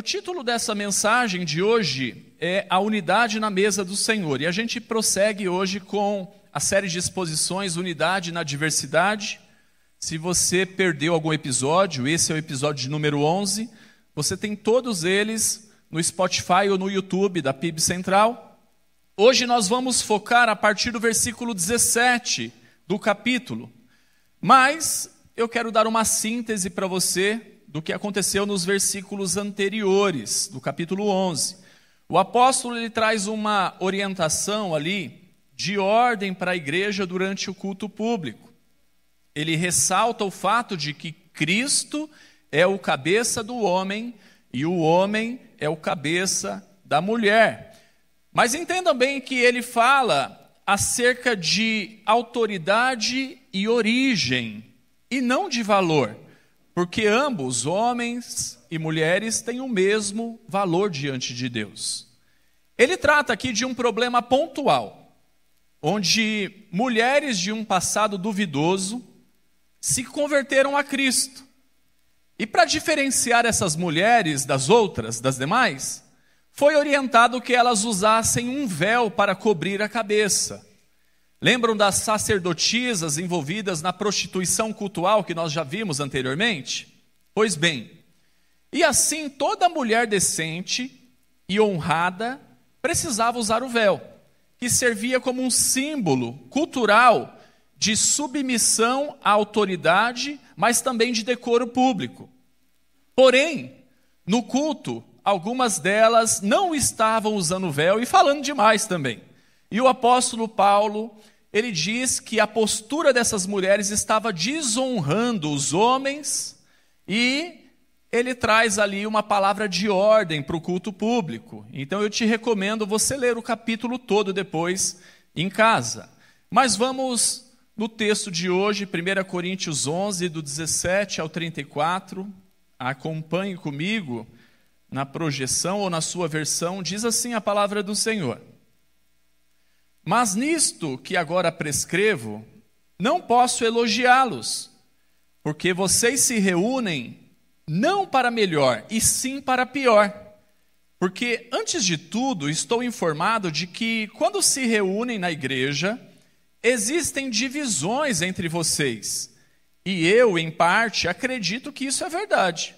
título dessa mensagem de hoje é A Unidade na Mesa do Senhor. E a gente prossegue hoje com a série de exposições Unidade na Diversidade. Se você perdeu algum episódio, esse é o episódio de número 11. Você tem todos eles no Spotify ou no YouTube da PIB Central. Hoje nós vamos focar a partir do versículo 17 do capítulo. Mas eu quero dar uma síntese para você do que aconteceu nos versículos anteriores, do capítulo 11. O apóstolo ele traz uma orientação ali de ordem para a igreja durante o culto público. Ele ressalta o fato de que Cristo é o cabeça do homem e o homem é o cabeça da mulher. Mas entendam bem que ele fala acerca de autoridade e origem, e não de valor. Porque ambos, homens e mulheres, têm o mesmo valor diante de Deus. Ele trata aqui de um problema pontual, onde mulheres de um passado duvidoso se converteram a Cristo. E para diferenciar essas mulheres das outras, das demais, foi orientado que elas usassem um véu para cobrir a cabeça. Lembram das sacerdotisas envolvidas na prostituição cultural que nós já vimos anteriormente? Pois bem, e assim toda mulher decente e honrada precisava usar o véu, que servia como um símbolo cultural de submissão à autoridade, mas também de decoro público. Porém, no culto, algumas delas não estavam usando o véu e falando demais também. E o apóstolo Paulo, ele diz que a postura dessas mulheres estava desonrando os homens e ele traz ali uma palavra de ordem para o culto público. Então eu te recomendo você ler o capítulo todo depois em casa. Mas vamos no texto de hoje, 1 Coríntios 11, do 17 ao 34. Acompanhe comigo na projeção ou na sua versão, diz assim a palavra do Senhor. Mas nisto que agora prescrevo, não posso elogiá-los, porque vocês se reúnem não para melhor, e sim para pior. Porque, antes de tudo, estou informado de que, quando se reúnem na igreja, existem divisões entre vocês. E eu, em parte, acredito que isso é verdade.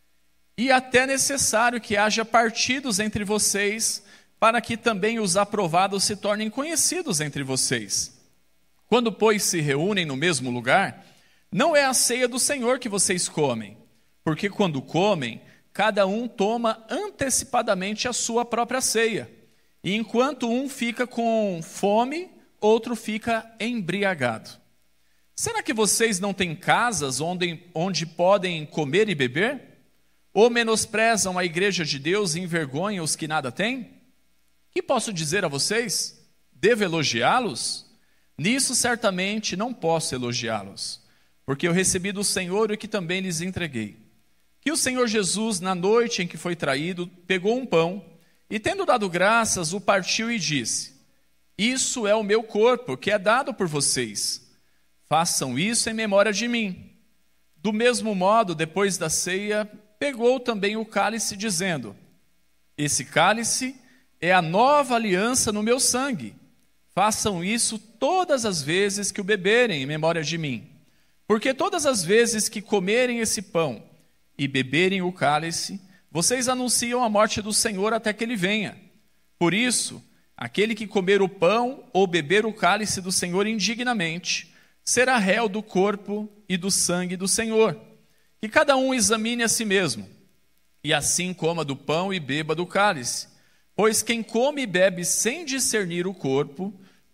E até necessário que haja partidos entre vocês, para que também os aprovados se tornem conhecidos entre vocês. Quando, pois, se reúnem no mesmo lugar, não é a ceia do Senhor que vocês comem, porque quando comem, cada um toma antecipadamente a sua própria ceia, e enquanto um fica com fome, outro fica embriagado. Será que vocês não têm casas onde podem comer e beber? Ou menosprezam a igreja de Deus e envergonham os que nada têm? Que posso dizer a vocês? Devo elogiá-los? Nisso certamente não posso elogiá-los, porque eu recebi do Senhor o que também lhes entreguei. Que o Senhor Jesus, na noite em que foi traído, pegou um pão e, tendo dado graças, o partiu e disse: Isso é o meu corpo, que é dado por vocês. Façam isso em memória de mim. Do mesmo modo, depois da ceia, pegou também o cálice, dizendo: Esse cálice é a nova aliança no meu sangue. Façam isso todas as vezes que o beberem em memória de mim. Porque todas as vezes que comerem esse pão e beberem o cálice, vocês anunciam a morte do Senhor até que ele venha. Por isso, aquele que comer o pão ou beber o cálice do Senhor indignamente, será réu do corpo e do sangue do Senhor. Que cada um examine a si mesmo, e assim coma do pão e beba do cálice. Pois quem come e bebe sem discernir o corpo,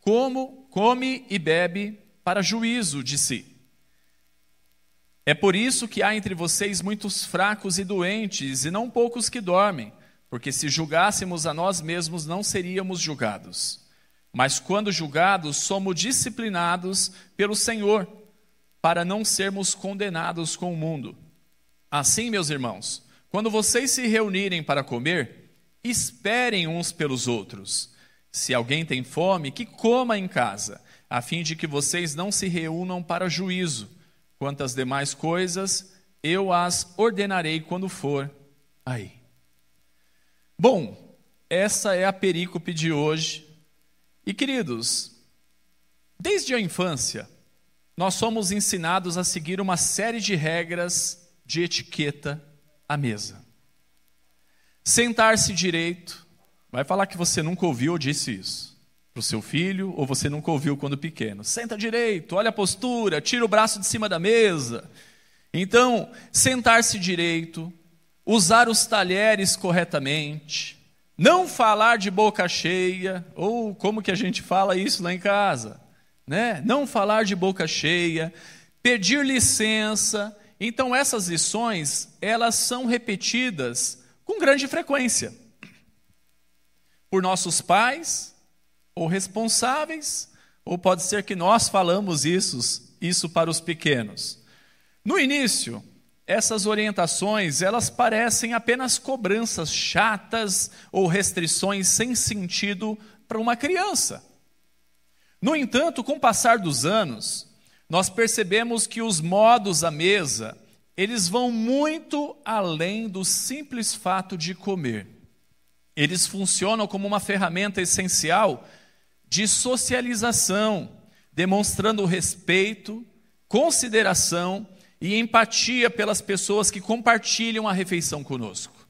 come e bebe para juízo de si. É por isso que há entre vocês muitos fracos e doentes, e não poucos que dormem, porque se julgássemos a nós mesmos, não seríamos julgados. Mas quando julgados, somos disciplinados pelo Senhor, para não sermos condenados com o mundo. Assim, meus irmãos, quando vocês se reunirem para comer, esperem uns pelos outros. Se alguém tem fome, que coma em casa, a fim de que vocês não se reúnam para juízo. Quanto às demais coisas, eu as ordenarei quando for aí. Bom, essa é a perícope de hoje. E queridos, desde a infância, nós somos ensinados a seguir uma série de regras de etiqueta à mesa. Sentar-se direito, vai falar que você nunca ouviu ou disse isso para o seu filho, ou você nunca ouviu quando pequeno. Senta direito, olha a postura, tira o braço de cima da mesa. Então, sentar-se direito, usar os talheres corretamente, não falar de boca cheia, ou como que a gente fala isso lá em casa, né? Não falar de boca cheia, pedir licença. Então, essas lições, elas são repetidas com grande frequência por nossos pais, ou responsáveis, ou pode ser que nós falamos isso para os pequenos. No início, essas orientações, elas parecem apenas cobranças chatas ou restrições sem sentido para uma criança. No entanto, com o passar dos anos, nós percebemos que os modos à mesa, eles vão muito além do simples fato de comer. Eles funcionam como uma ferramenta essencial de socialização, demonstrando respeito, consideração e empatia pelas pessoas que compartilham a refeição conosco.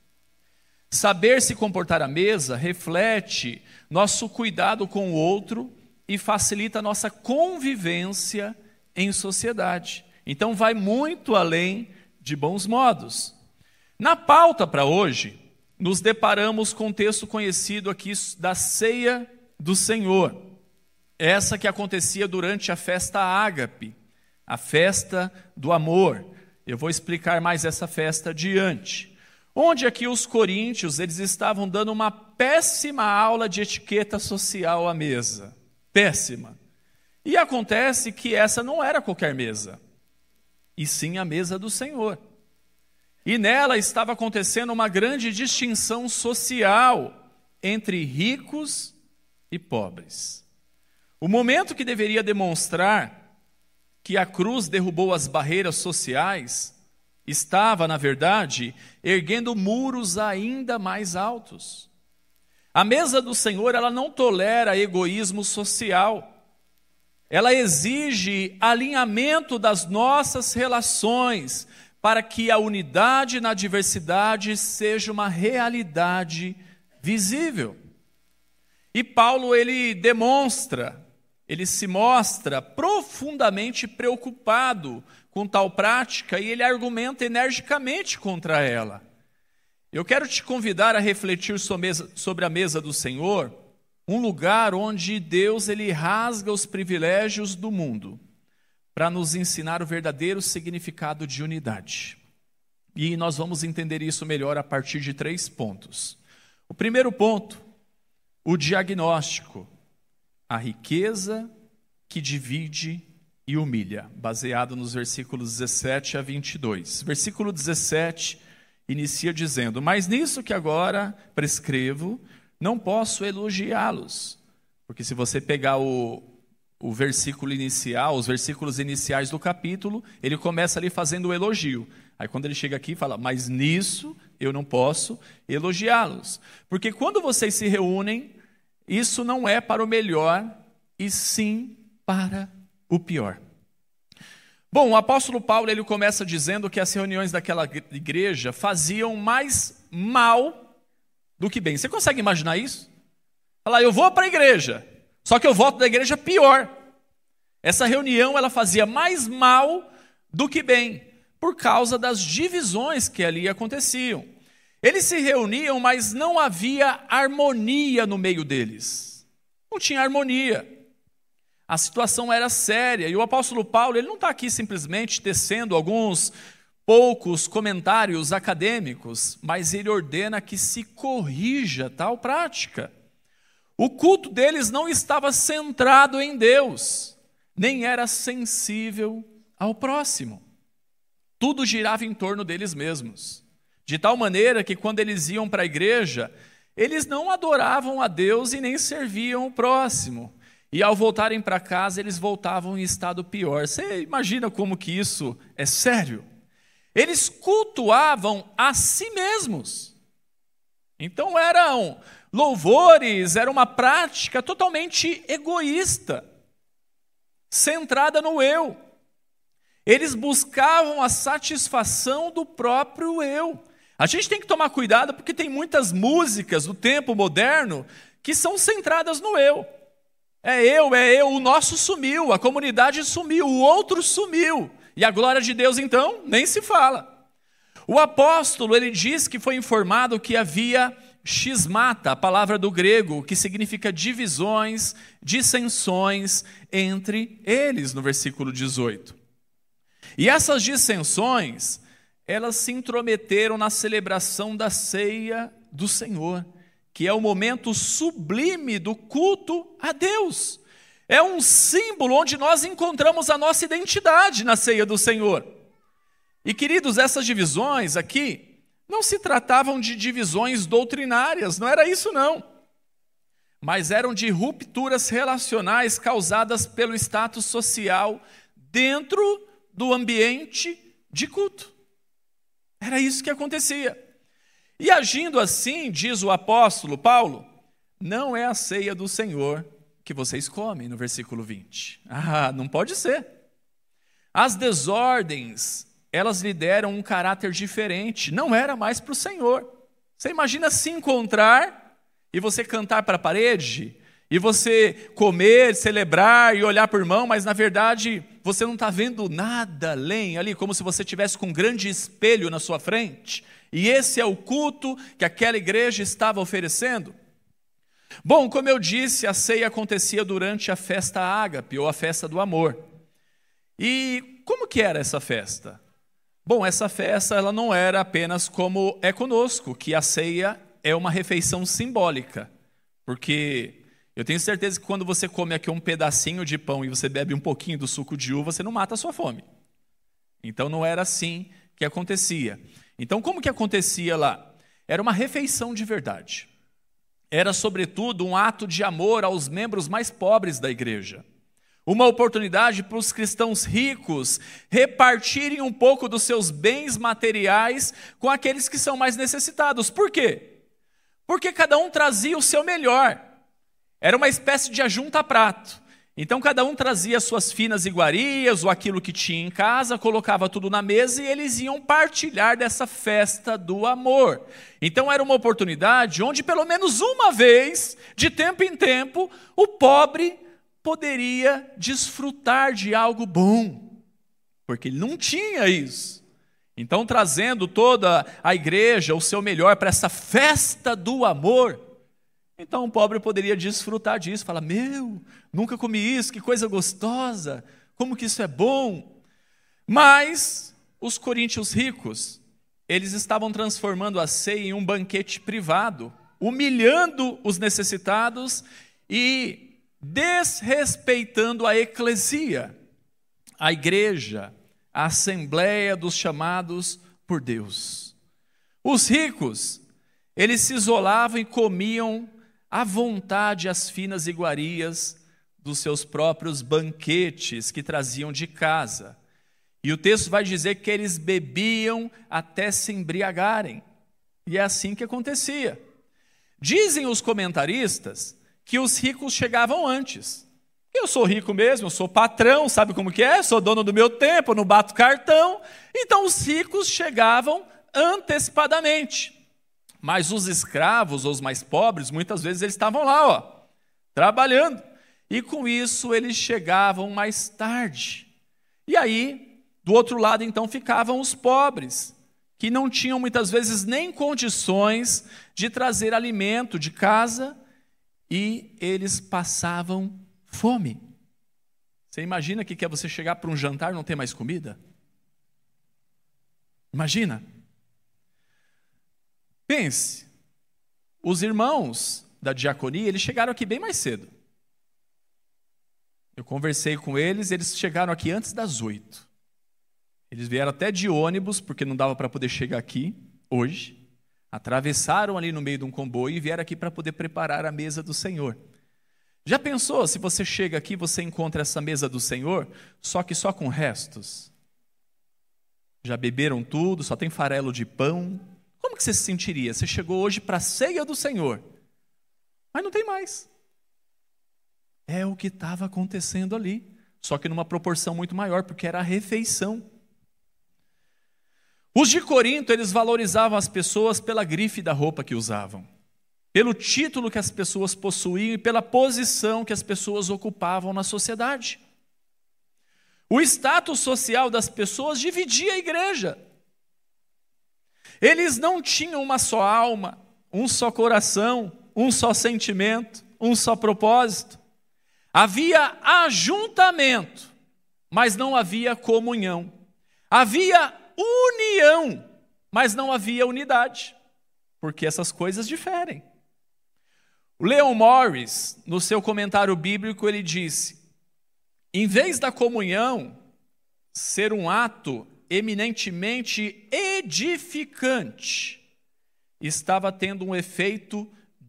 Saber se comportar à mesa reflete nosso cuidado com o outro e facilita a nossa convivência em sociedade. Então vai muito além de bons modos. Na pauta para hoje, nos deparamos com um texto conhecido aqui da Ceia do Senhor. Essa que acontecia durante a festa ágape, a festa do amor. Eu vou explicar mais essa festa adiante. Onde aqui os coríntios, eles estavam dando uma péssima aula de etiqueta social à mesa. Péssima. E acontece que essa não era qualquer mesa, e sim a mesa do Senhor. E nela estava acontecendo uma grande distinção social entre ricos e pobres. O momento que deveria demonstrar que a cruz derrubou as barreiras sociais estava, na verdade, erguendo muros ainda mais altos. A mesa do Senhor, ela não tolera egoísmo social. Ela exige alinhamento das nossas relações para que a unidade na diversidade seja uma realidade visível. E Paulo, ele se mostra profundamente preocupado com tal prática e ele argumenta energicamente contra ela. Eu quero te convidar a refletir sobre a mesa do Senhor, um lugar onde Deus ele rasga os privilégios do mundo para nos ensinar o verdadeiro significado de unidade. E nós vamos entender isso melhor a partir de 3 pontos. O primeiro ponto, o diagnóstico, a riqueza que divide e humilha, baseado nos versículos 17 a 22. Versículo 17 inicia dizendo: mas nisso que agora prescrevo, não posso elogiá-los. Porque se você pegar o versículo inicial, os versículos iniciais do capítulo, ele começa ali fazendo o elogio. Aí quando ele chega aqui, fala: mas nisso eu não posso elogiá-los. Porque quando vocês se reúnem, isso não é para o melhor, e sim para o pior. Bom, o apóstolo Paulo, ele começa dizendo que as reuniões daquela igreja faziam mais mal do que bem. Você consegue imaginar isso? Falar: eu vou para a igreja, só que eu volto da igreja pior. Essa reunião, ela fazia mais mal do que bem, por causa das divisões que ali aconteciam. Eles se reuniam, mas não havia harmonia no meio deles. Não tinha harmonia. A situação era séria. E o apóstolo Paulo, ele não está aqui simplesmente tecendo alguns poucos comentários acadêmicos, mas ele ordena que se corrija tal prática. O culto deles não estava centrado em Deus, nem era sensível ao próximo. Tudo girava em torno deles mesmos. De tal maneira que quando eles iam para a igreja, eles não adoravam a Deus e nem serviam o próximo. E ao voltarem para casa, eles voltavam em estado pior. Você imagina como que isso é sério? Eles cultuavam a si mesmos. Então eram louvores, era uma prática totalmente egoísta, centrada no eu. Eles buscavam a satisfação do próprio eu. A gente tem que tomar cuidado porque tem muitas músicas do tempo moderno que são centradas no eu. É eu, o nosso sumiu, a comunidade sumiu, o outro sumiu. E a glória de Deus, então, nem se fala. O apóstolo, ele diz que foi informado que havia xismata, a palavra do grego, que significa divisões, dissensões entre eles, no versículo 18. E essas dissensões, elas se intrometeram na celebração da ceia do Senhor, que é o momento sublime do culto a Deus. É um símbolo onde nós encontramos a nossa identidade na ceia do Senhor. E, queridos, essas divisões aqui não se tratavam de divisões doutrinárias, não era isso não. Mas eram de rupturas relacionais causadas pelo status social dentro do ambiente de culto. Era isso que acontecia. E agindo assim, diz o apóstolo Paulo, não é a ceia do Senhor que vocês comem, no versículo 20. Não pode ser. As desordens, elas lhe deram um caráter diferente, não era mais para o Senhor. Você imagina se encontrar e você cantar para a parede, e você comer, celebrar e olhar para o irmão, mas na verdade você não está vendo nada além ali, como se você tivesse com um grande espelho na sua frente. E esse é o culto que aquela igreja estava oferecendo? Bom, como eu disse, a ceia acontecia durante a festa ágape, ou a festa do amor. E como que era essa festa? Bom, essa festa ela não era apenas como é conosco, que a ceia é uma refeição simbólica. Porque eu tenho certeza que quando você come aqui um pedacinho de pão e você bebe um pouquinho do suco de uva, você não mata a sua fome. Então não era assim que acontecia. Então, como que acontecia lá? Era uma refeição de verdade. Era, sobretudo, um ato de amor aos membros mais pobres da igreja. Uma oportunidade para os cristãos ricos repartirem um pouco dos seus bens materiais com aqueles que são mais necessitados. Por quê? Porque cada um trazia o seu melhor. Era uma espécie de ajunta-prato. Então cada um trazia suas finas iguarias ou aquilo que tinha em casa, colocava tudo na mesa e eles iam partilhar dessa festa do amor. Então era uma oportunidade onde pelo menos uma vez, de tempo em tempo, o pobre poderia desfrutar de algo bom, porque ele não tinha isso. Então trazendo toda a igreja o seu melhor para essa festa do amor, então o pobre poderia desfrutar disso, falar, nunca comi isso, que coisa gostosa, como que isso é bom. Mas os coríntios ricos, eles estavam transformando a ceia em um banquete privado, humilhando os necessitados e desrespeitando a eclesia, a igreja, a assembleia dos chamados por Deus. Os ricos, eles se isolavam e comiam à vontade as finas iguarias dos seus próprios banquetes que traziam de casa. E o texto vai dizer que eles bebiam até se embriagarem. E é assim que acontecia. Dizem os comentaristas que os ricos chegavam antes. Eu sou rico mesmo, eu sou patrão, sabe como que é? Sou dono do meu tempo, não bato cartão. Então os ricos chegavam antecipadamente. Mas os escravos, ou os mais pobres, muitas vezes eles estavam lá, trabalhando. E com isso eles chegavam mais tarde. E aí, do outro lado então, ficavam os pobres, que não tinham muitas vezes nem condições de trazer alimento de casa, e eles passavam fome. Você imagina que é você chegar para um jantar e não ter mais comida? Imagina. Pense, os irmãos da diaconia, eles chegaram aqui bem mais cedo. Eu conversei com eles, eles chegaram aqui antes das 8. Eles vieram até de ônibus, porque não dava para poder chegar aqui hoje. Atravessaram ali no meio de um comboio e vieram aqui para poder preparar a mesa do Senhor. Já pensou, se você chega aqui, você encontra essa mesa do Senhor, só com restos? Já beberam tudo, só tem farelo de pão. Como que que você se sentiria? Você chegou hoje para a ceia do Senhor, mas não tem mais. É o que estava acontecendo ali, só que numa proporção muito maior, porque era a refeição. Os de Corinto, eles valorizavam as pessoas pela grife da roupa que usavam, pelo título que as pessoas possuíam e pela posição que as pessoas ocupavam na sociedade. O status social das pessoas dividia a igreja. Eles não tinham uma só alma, um só coração, um só sentimento, um só propósito. Havia ajuntamento, mas não havia comunhão. Havia união, mas não havia unidade, porque essas coisas diferem. O Leon Morris, no seu comentário bíblico, ele disse: em vez da comunhão ser um ato eminentemente edificante, estava tendo um efeito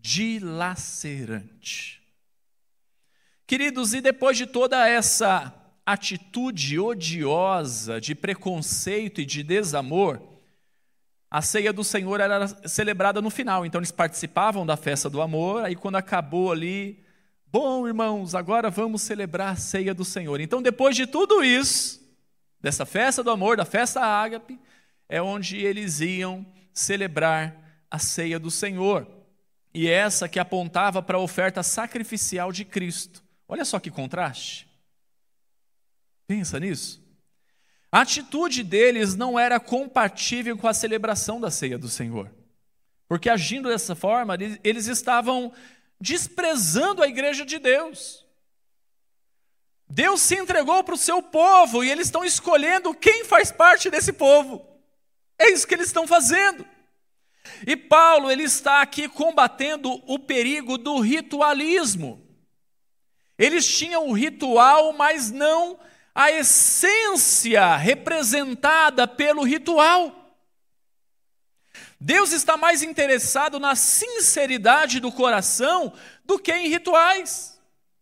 dilacerante. Queridos, e depois de toda essa atitude odiosa de preconceito e de desamor, a ceia do Senhor era celebrada no final. Então eles participavam da festa do amor, aí quando acabou ali, bom, irmãos, agora vamos celebrar a ceia do Senhor. Então depois de tudo isso, dessa festa do amor, da festa ágape, é onde eles iam celebrar a ceia do Senhor. E essa que apontava para a oferta sacrificial de Cristo. Olha só que contraste. Pensa nisso. A atitude deles não era compatível com a celebração da ceia do Senhor. Porque agindo dessa forma, eles estavam desprezando a igreja de Deus. Deus se entregou para o seu povo e eles estão escolhendo quem faz parte desse povo. É isso que eles estão fazendo. E Paulo, ele está aqui combatendo o perigo do ritualismo. Eles tinham o ritual, mas não a essência representada pelo ritual. Deus está mais interessado na sinceridade do coração do que em rituais.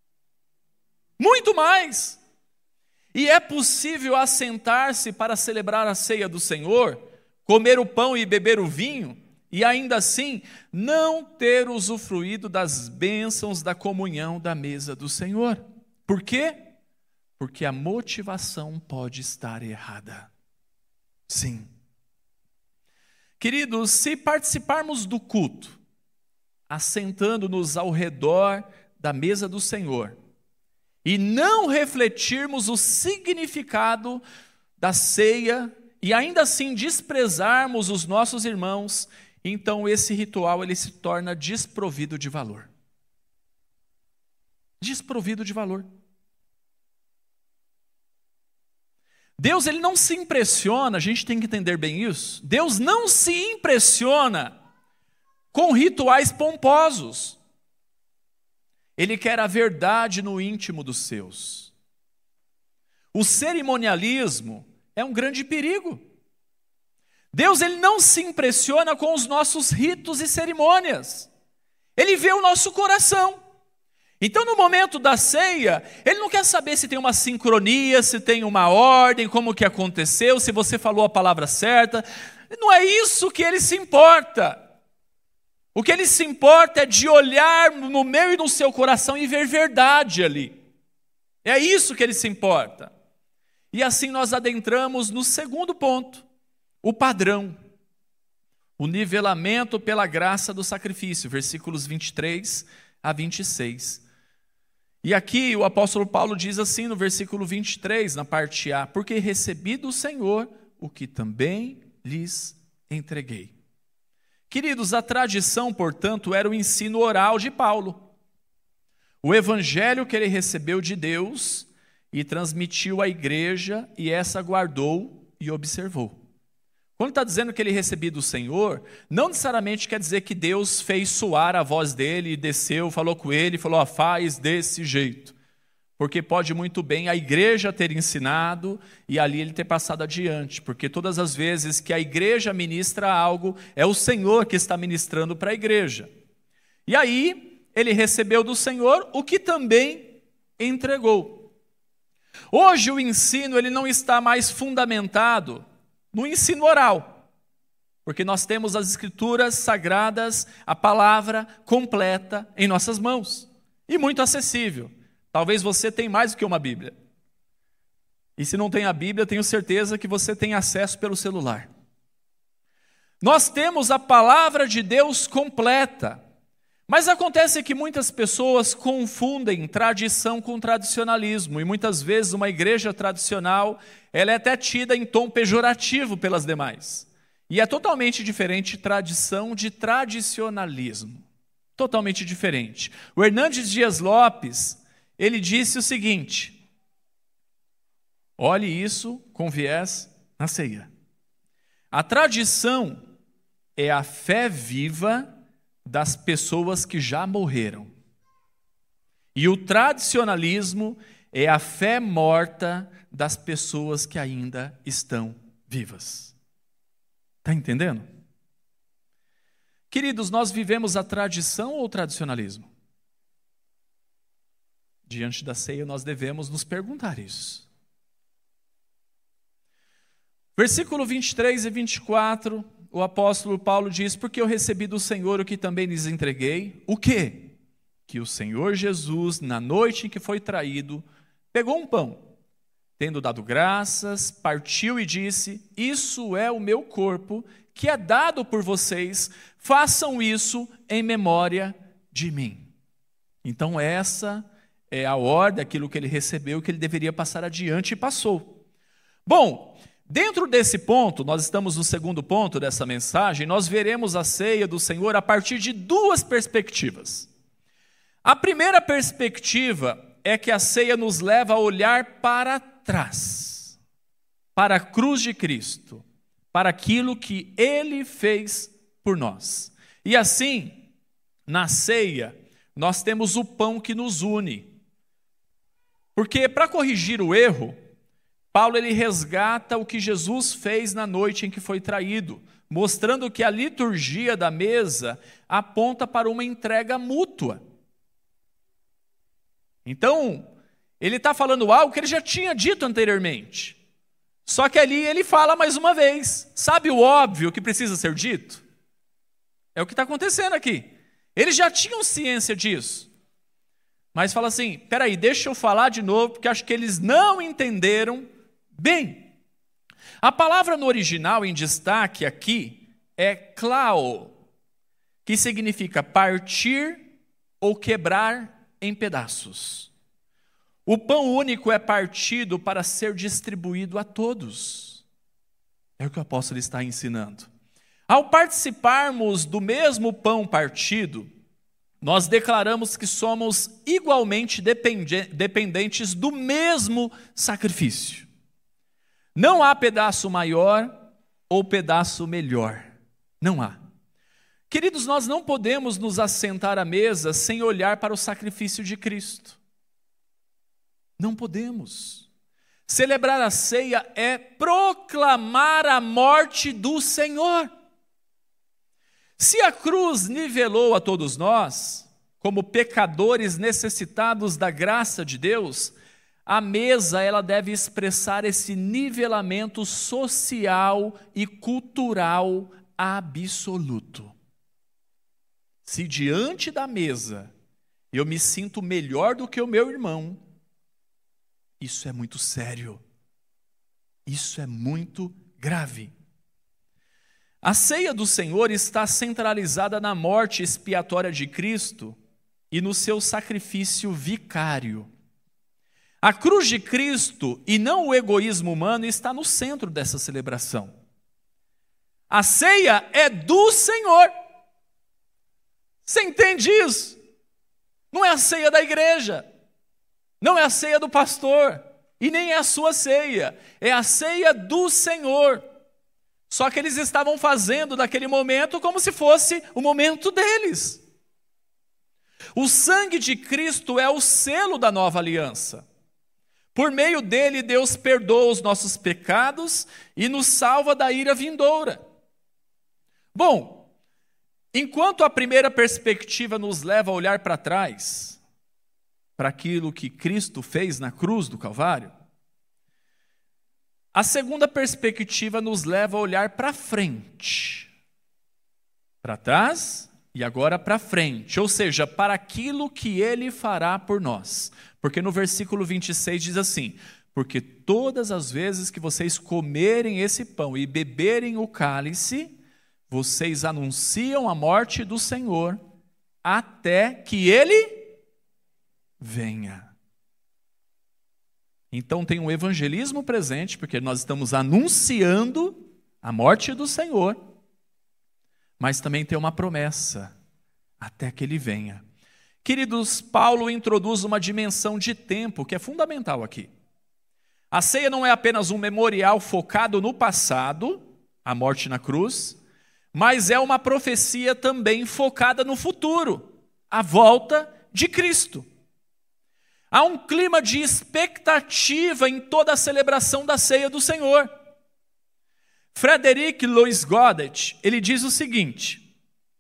Muito mais. E é possível assentar-se para celebrar a ceia do Senhor, comer o pão e beber o vinho, e ainda assim não ter usufruído das bênçãos da comunhão da mesa do Senhor. Por quê? Porque a motivação pode estar errada. Sim. Queridos, se participarmos do culto, assentando-nos ao redor da mesa do Senhor, e não refletirmos o significado da ceia, e ainda assim desprezarmos os nossos irmãos, então esse ritual ele se torna desprovido de valor. Desprovido de valor. Deus ele não se impressiona, a gente tem que entender bem isso. Deus não se impressiona com rituais pomposos. Ele quer a verdade no íntimo dos seus. O cerimonialismo é um grande perigo. Deus ele não se impressiona com os nossos ritos e cerimônias. Ele vê o nosso coração. Então, no momento da ceia, ele não quer saber se tem uma sincronia, se tem uma ordem, como que aconteceu, se você falou a palavra certa. Não é isso que ele se importa. O que ele se importa é de olhar no meu e no seu coração e ver verdade ali. É isso que ele se importa. E assim nós adentramos no segundo ponto, o padrão. O nivelamento pela graça do sacrifício, versículos 23 a 26. E aqui o apóstolo Paulo diz assim no versículo 23, na parte A: porque recebi do Senhor o que também lhes entreguei. Queridos, a tradição, portanto, era o ensino oral de Paulo. O evangelho que ele recebeu de Deus e transmitiu à igreja, e essa guardou e observou. Quando está dizendo que ele recebeu do Senhor, não necessariamente quer dizer que Deus fez soar a voz dele e desceu, falou com ele e falou: faz desse jeito. Porque pode muito bem a igreja ter ensinado e ali ele ter passado adiante. Porque todas as vezes que a igreja ministra algo, é o Senhor que está ministrando para a igreja. E aí, ele recebeu do Senhor o que também entregou. Hoje o ensino ele não está mais fundamentado no ensino oral. Porque nós temos as Escrituras sagradas, a palavra completa em nossas mãos. E muito acessível. Talvez você tenha mais do que uma Bíblia. E se não tem a Bíblia, tenho certeza que você tem acesso pelo celular. Nós temos a palavra de Deus completa. Mas acontece que muitas pessoas confundem tradição com tradicionalismo. E muitas vezes uma igreja tradicional, ela é até tida em tom pejorativo pelas demais. E é totalmente diferente tradição de tradicionalismo. Totalmente diferente. O Hernandes Dias Lopes, ele disse o seguinte: olhe isso com viés na ceia. A tradição é a fé viva das pessoas que já morreram. E o tradicionalismo é a fé morta das pessoas que ainda estão vivas. Está entendendo? Queridos, nós vivemos a tradição ou o tradicionalismo? Diante da ceia, nós devemos nos perguntar isso. Versículo 23 e 24, o apóstolo Paulo diz: porque eu recebi do Senhor o que também lhes entreguei. O quê? Que o Senhor Jesus, na noite em que foi traído, pegou um pão, tendo dado graças, partiu e disse: isso é o meu corpo, que é dado por vocês, façam isso em memória de mim. Então essa é a ordem, aquilo que ele recebeu, que ele deveria passar adiante, e passou. Bom, dentro desse ponto, nós estamos no segundo ponto dessa mensagem, nós veremos a ceia do Senhor a partir de duas perspectivas. A primeira perspectiva é que a ceia nos leva a olhar para trás, para a cruz de Cristo, para aquilo que Ele fez por nós. E assim, na ceia, nós temos o pão que nos une. Porque para corrigir o erro, Paulo ele resgata o que Jesus fez na noite em que foi traído, mostrando que a liturgia da mesa aponta para uma entrega mútua. Então, ele está falando algo que ele já tinha dito anteriormente. Só que ali ele fala mais uma vez. Sabe o óbvio que precisa ser dito? É o que está acontecendo aqui. Eles já tinham ciência disso. Mas fala assim, peraí, deixa eu falar de novo, porque acho que eles não entenderam bem. A palavra no original em destaque aqui é klao, que significa partir ou quebrar em pedaços. O pão único é partido para ser distribuído a todos. É o que o apóstolo está ensinando. Ao participarmos do mesmo pão partido, nós declaramos que somos igualmente dependentes do mesmo sacrifício. Não há pedaço maior ou pedaço melhor. Não há. Queridos, nós não podemos nos assentar à mesa sem olhar para o sacrifício de Cristo. Não podemos. Celebrar a ceia é proclamar a morte do Senhor. Se a cruz nivelou a todos nós, como pecadores necessitados da graça de Deus, a mesa ela deve expressar esse nivelamento social e cultural absoluto. Se diante da mesa eu me sinto melhor do que o meu irmão, isso é muito sério. Isso é muito grave. A ceia do Senhor está centralizada na morte expiatória de Cristo e no seu sacrifício vicário. A cruz de Cristo e não o egoísmo humano está no centro dessa celebração. A ceia é do Senhor. Você entende isso? Não é a ceia da igreja. Não é a ceia do pastor, e nem é a sua ceia, é a ceia do Senhor. Só que eles estavam fazendo naquele momento como se fosse o momento deles. O sangue de Cristo é o selo da nova aliança. Por meio dele, Deus perdoa os nossos pecados e nos salva da ira vindoura. Bom, enquanto a primeira perspectiva nos leva a olhar para trás, para aquilo que Cristo fez na cruz do Calvário, a segunda perspectiva nos leva a olhar para frente, para trás e agora para frente, ou seja, para aquilo que Ele fará por nós. Porque no versículo 26 diz assim: porque todas as vezes que vocês comerem esse pão e beberem o cálice, vocês anunciam a morte do Senhor até que Ele venha. Então tem um evangelismo presente, porque nós estamos anunciando a morte do Senhor, mas também tem uma promessa, até que Ele venha. Queridos, Paulo introduz uma dimensão de tempo que é fundamental aqui. A ceia não é apenas um memorial focado no passado, a morte na cruz, mas é uma profecia também focada no futuro, a volta de Cristo. Há um clima de expectativa em toda a celebração da ceia do Senhor. Frederic Louis Godet, ele diz o seguinte: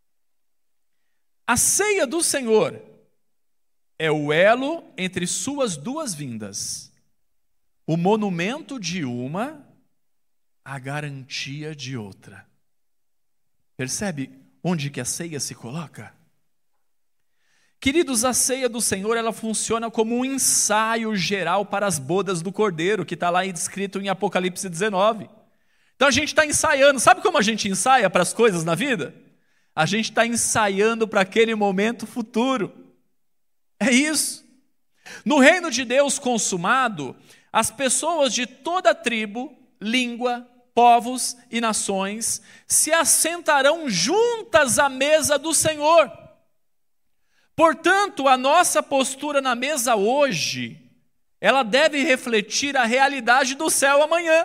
a ceia do Senhor é o elo entre suas duas vindas, o monumento de uma, a garantia de outra. Percebe onde que a ceia se coloca? Queridos, a ceia do Senhor, ela funciona como um ensaio geral para as bodas do Cordeiro, que está lá descrito em Apocalipse 19. Então a gente está ensaiando. Sabe como a gente ensaia para as coisas na vida? A gente está ensaiando para aquele momento futuro. É isso. No reino de Deus consumado, as pessoas de toda tribo, língua, povos e nações se assentarão juntas à mesa do Senhor. Portanto, a nossa postura na mesa hoje, ela deve refletir a realidade do céu amanhã.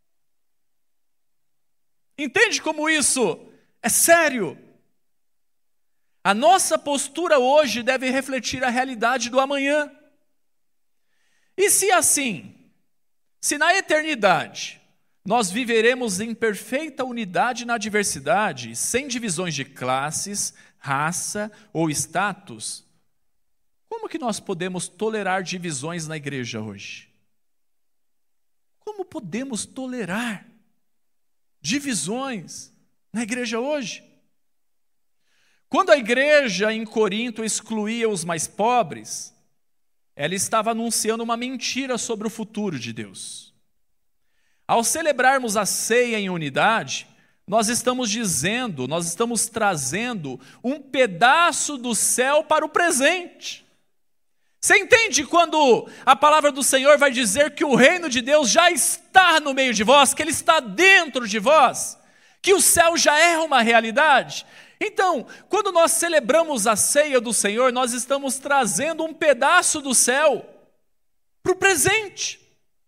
Entende como isso é sério? A nossa postura hoje deve refletir a realidade do amanhã. E se assim, se na eternidade nós viveremos em perfeita unidade na diversidade, sem divisões de classes, raça ou status, como que nós podemos tolerar divisões na igreja hoje? Como podemos tolerar divisões na igreja hoje? Quando a igreja em Corinto excluía os mais pobres, ela estava anunciando uma mentira sobre o futuro de Deus. Ao celebrarmos a ceia em unidade, nós estamos trazendo um pedaço do céu para o presente. Você entende quando a palavra do Senhor vai dizer que o reino de Deus já está no meio de vós, que Ele está dentro de vós, que o céu já é uma realidade? Então, quando nós celebramos a ceia do Senhor, nós estamos trazendo um pedaço do céu para o presente.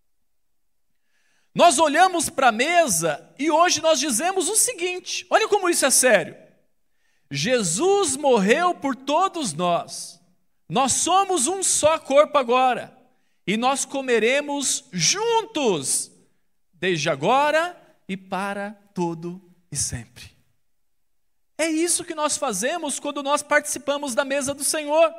Nós olhamos para a mesa e hoje nós dizemos o seguinte: olha como isso é sério. Jesus morreu por todos nós. Nós somos um só corpo agora. E nós comeremos juntos, desde agora e para todo e sempre. É isso que nós fazemos quando nós participamos da mesa do Senhor.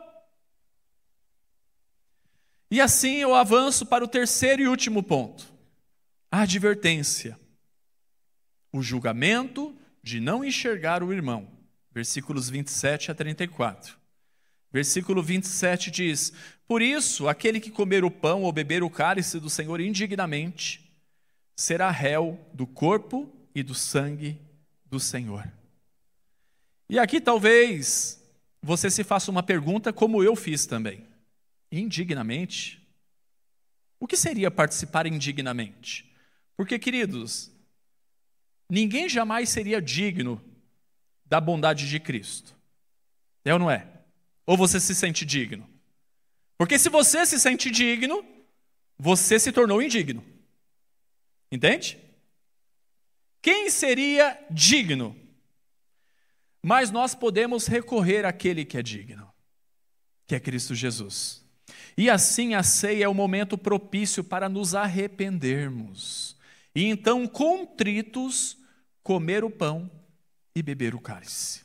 E assim eu avanço para o terceiro e último ponto. A advertência. O julgamento de não enxergar o irmão. Versículos 27 a 34. Versículo 27 diz: por isso, aquele que comer o pão ou beber o cálice do Senhor indignamente, será réu do corpo e do sangue do Senhor. E aqui talvez você se faça uma pergunta como eu fiz também. Indignamente? O que seria participar indignamente? Porque, queridos, ninguém jamais seria digno da bondade de Cristo. É ou não é? Ou você se sente digno? Porque se você se sente digno, você se tornou indigno. Entende? Quem seria digno? Mas nós podemos recorrer àquele que é digno, que é Cristo Jesus. E assim a ceia é o momento propício para nos arrependermos. E então, contritos, comer o pão e beber o cálice.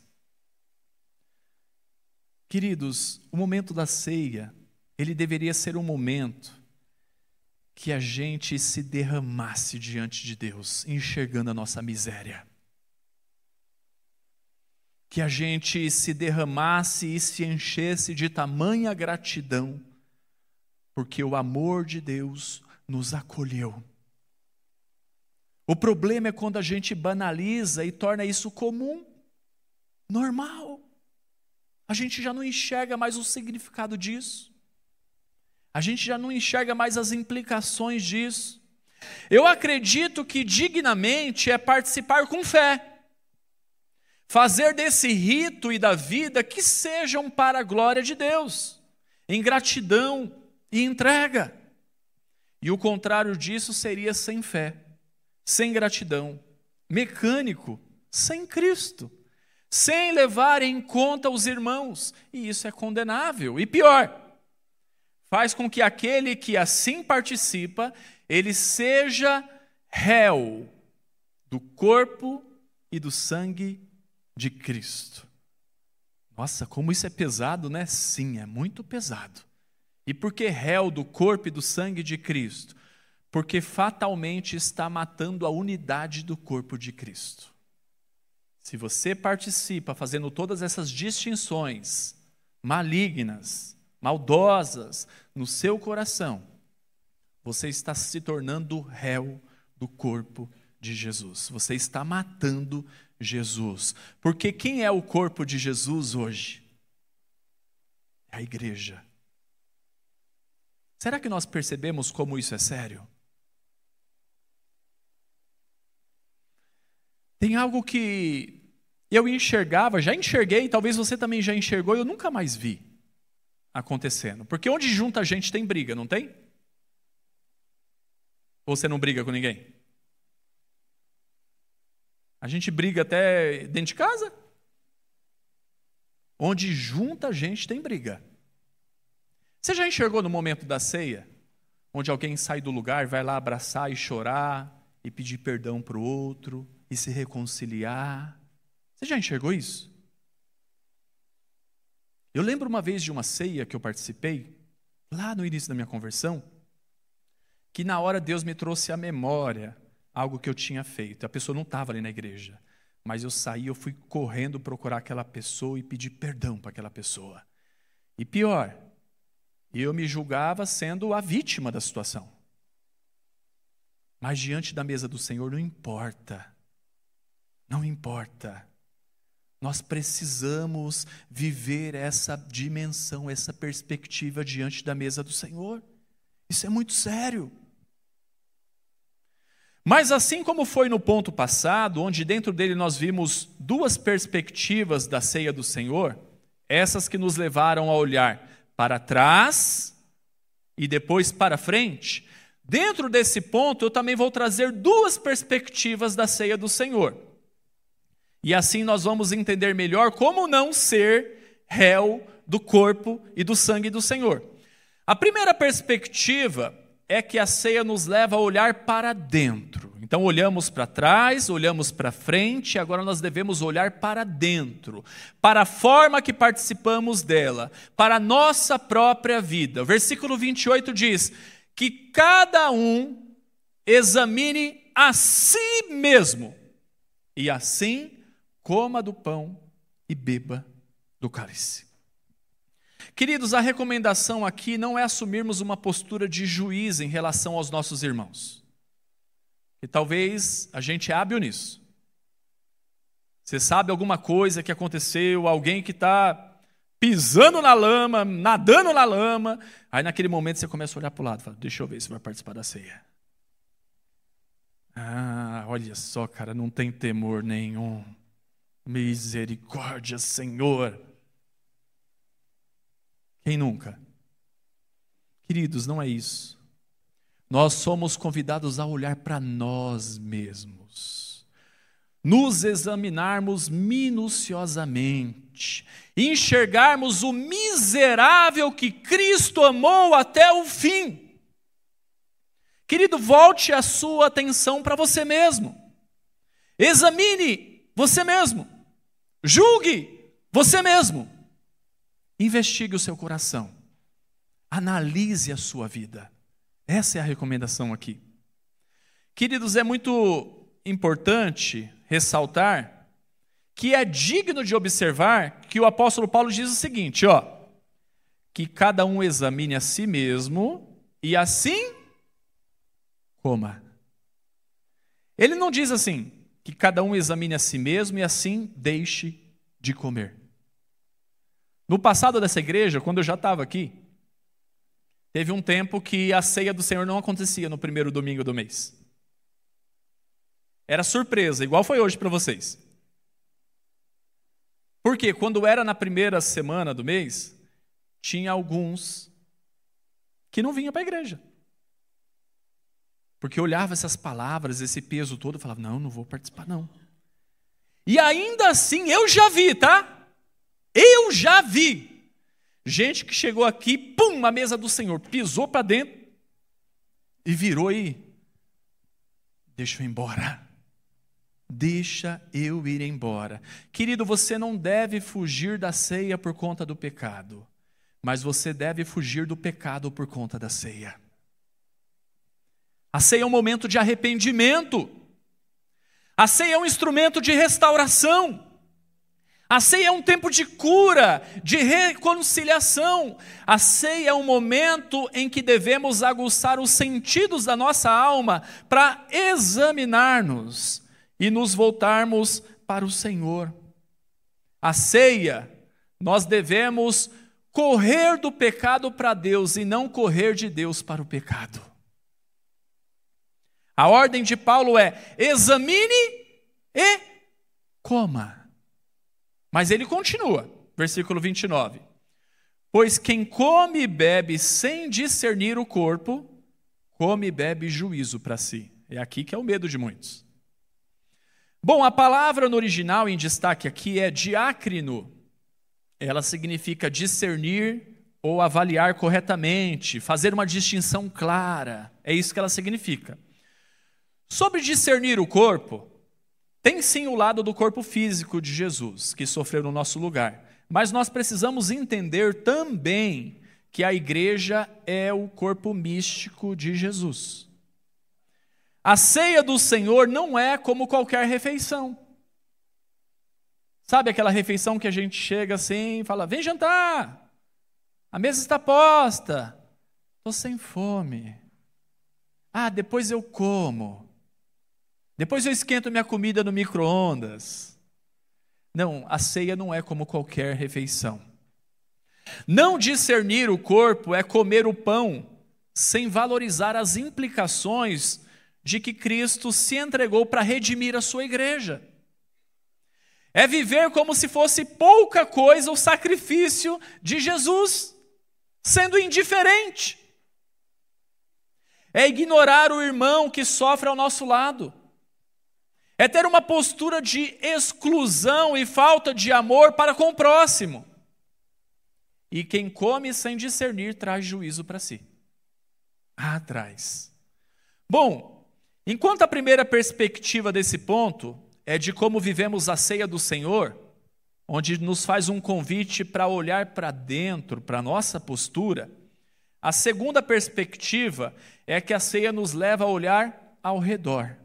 Queridos, o momento da ceia, ele deveria ser um momento que a gente se derramasse diante de Deus, enxergando a nossa miséria. que a gente se derramasse e se enchesse de tamanha gratidão, porque o amor de Deus nos acolheu. O problema é quando a gente banaliza e torna isso comum, normal. A gente já não enxerga mais o significado disso. A gente já não enxerga mais as implicações disso. Eu acredito que dignamente é participar com fé. Fazer desse rito e da vida que sejam para a glória de Deus, em gratidão e entrega. E o contrário disso seria sem fé, sem gratidão, mecânico, sem Cristo, sem levar em conta os irmãos. E isso é condenável. E pior, faz com que aquele que assim participa, ele seja réu do corpo e do sangue de Cristo. Nossa, como isso é pesado, né? Sim, é muito pesado. E por que réu do corpo e do sangue de Cristo? Porque fatalmente está matando a unidade do corpo de Cristo. Se você participa fazendo todas essas distinções malignas, maldosas no seu coração, você está se tornando réu do corpo de Jesus. Você está matando Jesus. Porque quem é o corpo de Jesus hoje? É a igreja. Será que nós percebemos como isso é sério? Tem algo que eu enxergava, já enxerguei, talvez você também já enxergou, e eu nunca mais vi acontecendo. Porque onde junta gente tem briga, não tem? Ou você não briga com ninguém? A gente briga até dentro de casa. Onde junta gente tem briga. Você já enxergou no momento da ceia, onde alguém sai do lugar, vai lá abraçar e chorar, e pedir perdão para o outro, e se reconciliar? Você já enxergou isso? Eu lembro uma vez de uma ceia que eu participei, lá no início da minha conversão, que na hora Deus me trouxe à memória algo que eu tinha feito. A pessoa não estava ali na igreja, mas eu saí, eu fui correndo procurar aquela pessoa e pedir perdão para aquela pessoa. E pior, eu me julgava sendo a vítima da situação. Mas diante da mesa do Senhor não importa. Não importa. Nós precisamos viver essa dimensão, essa perspectiva diante da mesa do Senhor. Isso é muito sério. Mas assim como foi no ponto passado, onde dentro dele nós vimos duas perspectivas da ceia do Senhor, essas que nos levaram a olhar para trás e depois para frente, dentro desse ponto eu também vou trazer duas perspectivas da ceia do Senhor. E assim nós vamos entender melhor como não ser réu do corpo e do sangue do Senhor. A primeira perspectiva é que a ceia nos leva a olhar para dentro. Então olhamos para trás, olhamos para frente, agora nós devemos olhar para dentro, para a forma que participamos dela, para a nossa própria vida. O versículo 28 diz que cada um examine a si mesmo, e assim coma do pão e beba do cálice. Queridos, a recomendação aqui não é assumirmos uma postura de juiz em relação aos nossos irmãos. E talvez a gente é hábil nisso. Você sabe alguma coisa que aconteceu, alguém que está pisando na lama, nadando na lama, aí naquele momento você começa a olhar para o lado e fala, deixa eu ver se vai participar da ceia. Ah, olha só, cara, não tem temor nenhum. Misericórdia, Senhor. Quem nunca? Queridos, não é isso. Nós somos convidados a olhar para nós mesmos, nos examinarmos minuciosamente, enxergarmos o miserável que Cristo amou até o fim. Querido, volte a sua atenção para você mesmo. Examine você mesmo. Julgue você mesmo. Investigue o seu coração. Analise a sua vida. Essa é a recomendação aqui. Queridos, é muito importante ressaltar que é digno de observar que o apóstolo Paulo diz o seguinte, que cada um examine a si mesmo e assim coma. Ele não diz assim, que cada um examine a si mesmo e assim deixe de comer. No passado dessa igreja, quando eu já estava aqui, teve um tempo que a ceia do Senhor não acontecia no primeiro domingo do mês. Era surpresa, igual foi hoje para vocês. Porque quando era na primeira semana do mês, tinha alguns que não vinham para a igreja. Porque olhava essas palavras, esse peso todo, e falava, não vou participar não. E ainda assim, eu já vi, tá? Eu já vi gente que chegou aqui, pum, na mesa do Senhor, pisou para dentro e virou e deixa eu ir embora. Deixa eu ir embora. Querido, você não deve fugir da ceia por conta do pecado, mas você deve fugir do pecado por conta da ceia. A ceia é um momento de arrependimento. A ceia é um instrumento de restauração. A ceia é um tempo de cura, de reconciliação. A ceia é um momento em que devemos aguçar os sentidos da nossa alma para examinar-nos e nos voltarmos para o Senhor. A ceia, nós devemos correr do pecado para Deus e não correr de Deus para o pecado. A ordem de Paulo é: examine e coma. Mas ele continua, versículo 29. Pois quem come e bebe sem discernir o corpo, come e bebe juízo para si. É aqui que é o medo de muitos. Bom, a palavra no original em destaque aqui é diácrino. Ela significa discernir ou avaliar corretamente, fazer uma distinção clara. É isso que ela significa. Sobre discernir o corpo, tem sim o lado do corpo físico de Jesus, que sofreu no nosso lugar. Mas nós precisamos entender também que a igreja é o corpo místico de Jesus. A ceia do Senhor não é como qualquer refeição. Sabe aquela refeição que a gente chega assim e fala, vem jantar, a mesa está posta, estou sem fome. Depois eu como. Depois eu esquento minha comida no micro-ondas. Não, a ceia não é como qualquer refeição. Não discernir o corpo é comer o pão sem valorizar as implicações de que Cristo se entregou para redimir a sua igreja. É viver como se fosse pouca coisa o sacrifício de Jesus, sendo indiferente. É ignorar o irmão que sofre ao nosso lado. É ter uma postura de exclusão e falta de amor para com o próximo. E quem come sem discernir traz juízo para si. Traz. Bom, enquanto a primeira perspectiva desse ponto é de como vivemos a ceia do Senhor, onde nos faz um convite para olhar para dentro, para a nossa postura, a segunda perspectiva é que a ceia nos leva a olhar ao redor,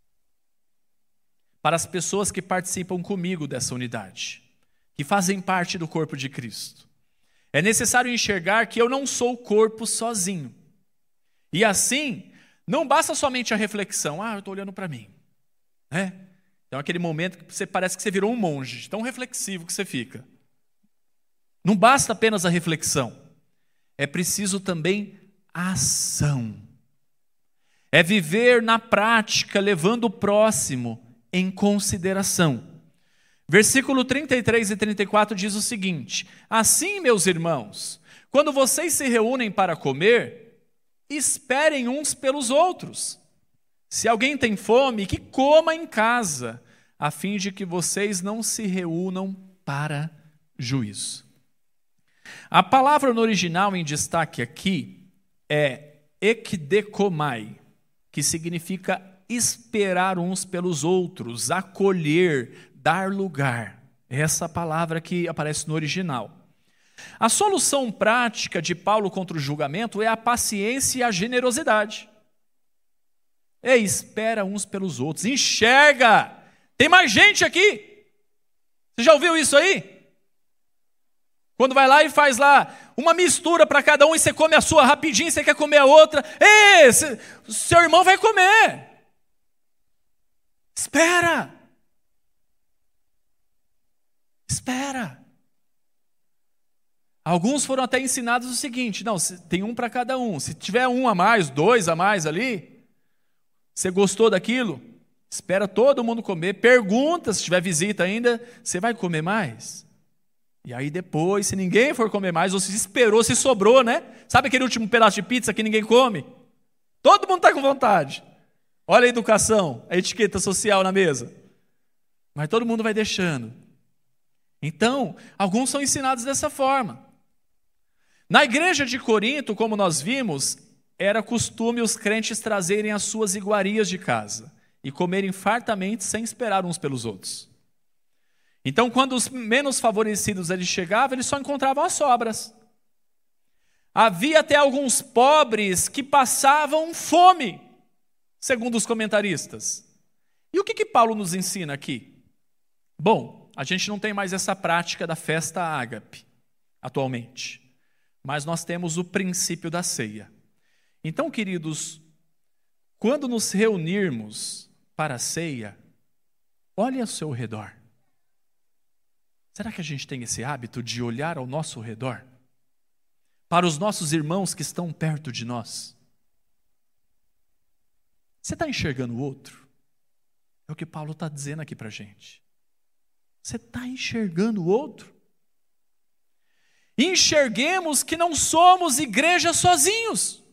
para as pessoas que participam comigo dessa unidade, que fazem parte do corpo de Cristo. É necessário enxergar que eu não sou o corpo sozinho. E assim, não basta somente a reflexão, eu estou olhando para mim. Então aquele momento que você parece que você virou um monge, tão reflexivo que você fica. Não basta apenas a reflexão, é preciso também a ação. É viver na prática, levando o próximo em consideração. Versículo 33 e 34 diz o seguinte: assim, meus irmãos, quando vocês se reúnem para comer, esperem uns pelos outros. Se alguém tem fome, que coma em casa, a fim de que vocês não se reúnam para juízo. A palavra no original em destaque aqui é ekdekomai, que significa esperar uns pelos outros, acolher, dar lugar. Essa palavra que aparece no original. A solução prática de Paulo contra o julgamento é a paciência e a generosidade. Espera uns pelos outros, enxerga, tem mais gente aqui. Você já ouviu isso aí? Quando vai lá e faz lá uma mistura para cada um e você come a sua rapidinho, você quer comer a outra. Ei, seu irmão vai comer. Espera. Espera. Alguns foram até ensinados o seguinte: não, tem um para cada um. Se tiver um a mais, dois a mais ali, você gostou daquilo? Espera todo mundo comer. Pergunta, se tiver visita ainda, você vai comer mais? E aí depois, se ninguém for comer mais, ou se esperou, se sobrou, né? Sabe aquele último pedaço de pizza que ninguém come? Todo mundo está com vontade. Olha a educação, a etiqueta social na mesa. Mas todo mundo vai deixando. Então, alguns são ensinados dessa forma. Na igreja de Corinto, como nós vimos, era costume os crentes trazerem as suas iguarias de casa e comerem fartamente sem esperar uns pelos outros. Então, quando os menos favorecidos eles chegavam, eles só encontravam as sobras. Havia até alguns pobres que passavam fome, segundo os comentaristas. E o que Paulo nos ensina aqui? Bom, a gente não tem mais essa prática da festa ágape atualmente, mas nós temos o princípio da ceia. Então, queridos, quando nos reunirmos para a ceia, olhe ao seu redor. Será que a gente tem esse hábito de olhar ao nosso redor? Para os nossos irmãos que estão perto de nós? Você está enxergando o outro? É o que Paulo está dizendo aqui para a gente. Você está enxergando o outro? Enxerguemos que não somos igreja sozinhos.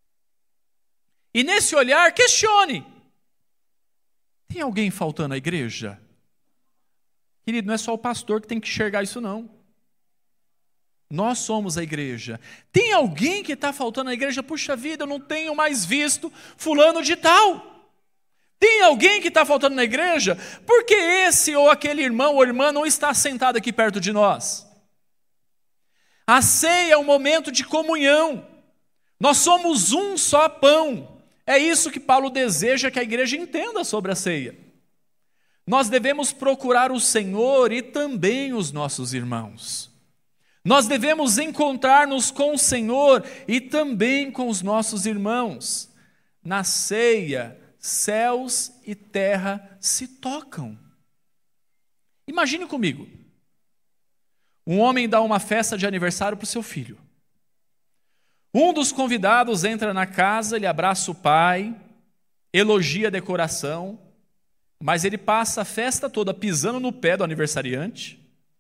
E nesse olhar, questione. Tem alguém faltando à igreja? Querido, não é só o pastor que tem que enxergar isso, não. Nós somos a igreja. Tem alguém que está faltando à igreja? Puxa vida, eu não tenho mais visto fulano de tal. Tem alguém que está faltando na igreja? Porque esse ou aquele irmão ou irmã não está sentado aqui perto de nós. A ceia é um momento de comunhão. Nós somos um só pão. É isso que Paulo deseja que a igreja entenda sobre a ceia. Nós devemos procurar o Senhor e também os nossos irmãos. Nós devemos encontrar-nos com o Senhor e também com os nossos irmãos. Na ceia, céus e terra se tocam. Imagine comigo. Um homem dá uma festa de aniversário para o seu filho. Um dos convidados entra na casa, ele abraça o pai, elogia a decoração, mas ele passa a festa toda pisando no pé do aniversariante,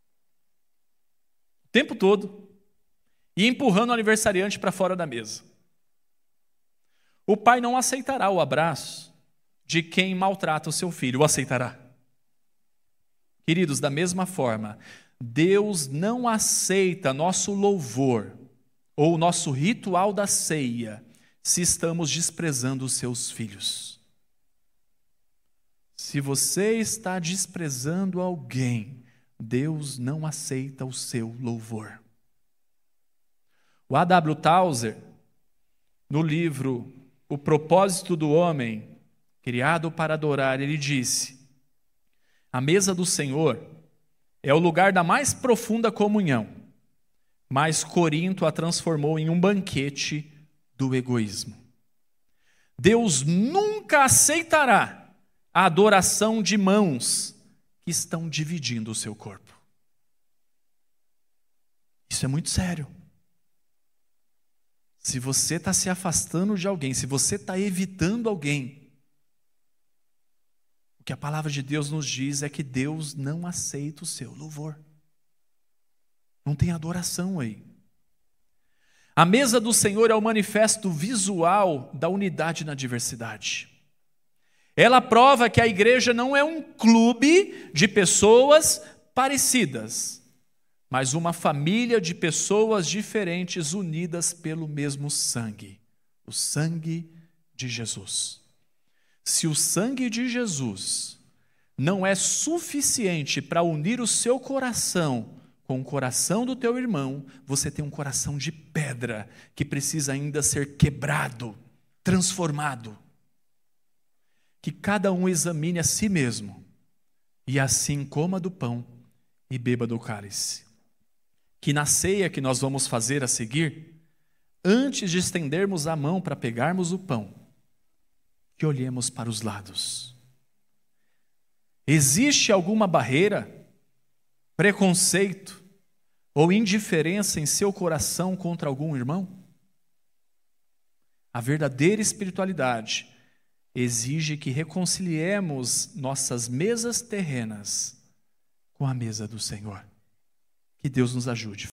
o tempo todo, e empurrando o aniversariante para fora da mesa. O pai não aceitará o abraço de quem maltrata o seu filho, o aceitará. Queridos, da mesma forma, Deus não aceita nosso louvor ou nosso ritual da ceia se estamos desprezando os seus filhos. Se você está desprezando alguém, Deus não aceita o seu louvor. O A.W. Tozer, no livro O Propósito do Homem, Criado para Adorar, ele disse: a mesa do Senhor é o lugar da mais profunda comunhão, mas Corinto a transformou em um banquete do egoísmo. Deus nunca aceitará a adoração de mãos que estão dividindo o seu corpo. Isso é muito sério. Se você está se afastando de alguém, se você está evitando alguém, o que a palavra de Deus nos diz é que Deus não aceita o seu louvor. Não tem adoração aí. A mesa do Senhor é o manifesto visual da unidade na diversidade. Ela prova que a igreja não é um clube de pessoas parecidas, mas uma família de pessoas diferentes unidas pelo mesmo sangue, o sangue de Jesus. Se o sangue de Jesus não é suficiente para unir o seu coração com o coração do teu irmão, você tem um coração de pedra que precisa ainda ser quebrado, transformado. Que cada um examine a si mesmo e assim coma do pão e beba do cálice. Que na ceia que nós vamos fazer a seguir, antes de estendermos a mão para pegarmos o pão, que olhemos para os lados. Existe alguma barreira, preconceito ou indiferença em seu coração contra algum irmão? A verdadeira espiritualidade exige que reconciliemos nossas mesas terrenas com a mesa do Senhor. Que Deus nos ajude.